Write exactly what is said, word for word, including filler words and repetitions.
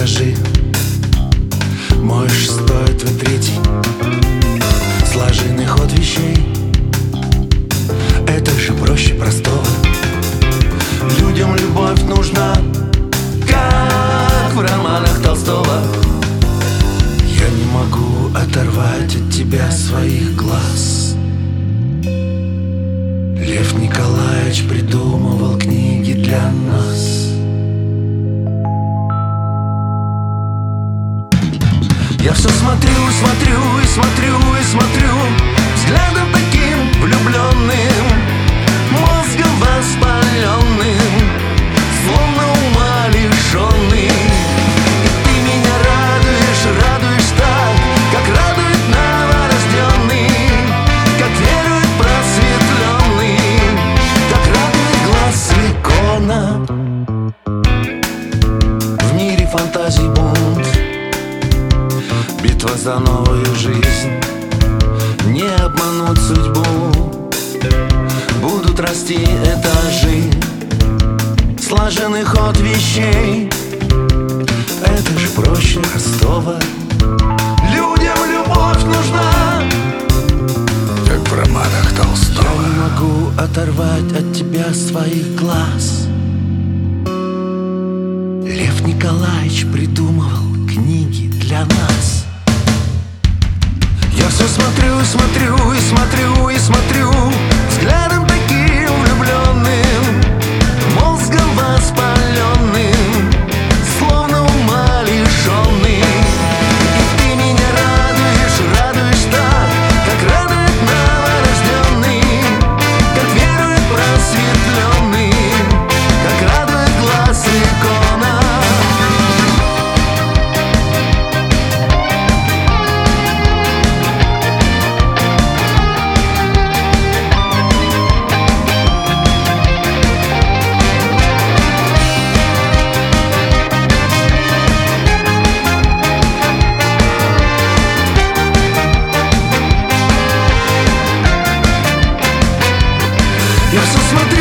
скажи, мой шестой, твой третий, слаженный ход вещей. Это же проще простого. Людям любовь нужна, как в романах Толстого. Я не могу оторвать от тебя своих глаз. Лев Николаевич придумывал книги для нас. Я все смотрю, смотрю и смотрю и смотрю взглядом таким влюбленным, мозгом воспаленным, словно ума лишенный. И ты меня радуешь, радуешь так, как радует новорожденный, как верует просветленный, как радует глаз икона. В мире фантазий бунт, битва за новую жизнь. Не обмануть судьбу, будут расти этажи, слаженный ход вещей. Это ж проще простого. Людям любовь нужна, как в романах Толстого. Я не могу оторвать от тебя своих глаз. Лев Николаевич придумывал книги для нас. Я все смотрю, смотрю и смотрю и смотрю взглядом таким влюбленным, мозгом воспаленным, словно ума лишенный. И ты меня радуешь, радуешь так, как радует новорожденный, как верует просветленный, как радует глаз икона. Я все смотрю